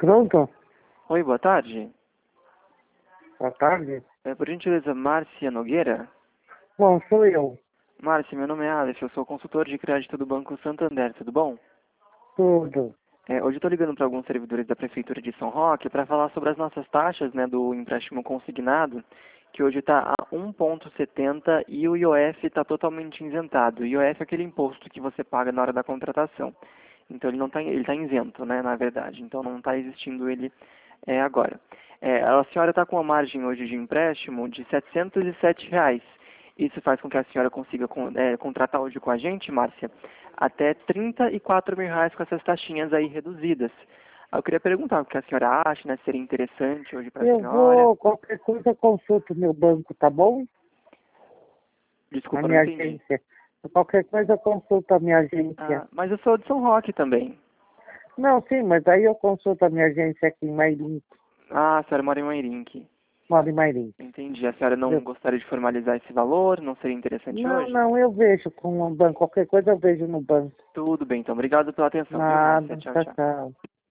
Pronto? Oi, boa tarde. Boa tarde. Por gentileza, Márcia Nogueira? Bom, sou eu. Márcia, meu nome é Alex, eu sou consultor de crédito do Banco Santander, tudo bom? Tudo. Hoje eu estou ligando para alguns servidores da Prefeitura de São Roque para falar sobre as nossas taxas, né, do empréstimo consignado, que hoje está a 1,70 e o IOF está totalmente isentado. O IOF é aquele imposto que você paga na hora da contratação. Então ele não tá, ele está isento, né, na verdade. Então não está existindo ele agora. A senhora está com uma margem hoje de empréstimo de R$ 707. Isso faz com que a senhora consiga contratar hoje com a gente, Márcia, até R$ 34 mil com essas taxinhas aí reduzidas. Eu queria perguntar o que a senhora acha, né? Seria interessante hoje para a Eu senhora. vou, qualquer coisa, consulto meu banco, tá bom? A Desculpa, não minha entendi. agência. Qualquer coisa, consulto a minha agência. Mas eu sou de São Roque também. Não, sim, mas aí eu consulto a minha agência aqui em Mairim. A senhora mora em Mairink. Moro em Mairim. Entendi. A senhora não Eu- gostaria de formalizar esse valor? Não seria interessante Não, hoje? não, eu vejo com o banco. Qualquer coisa eu vejo no banco. Tudo bem, então. Obrigado pela atenção, viu, Márcia? Nada, Tchau, tchau, tchau. tchau.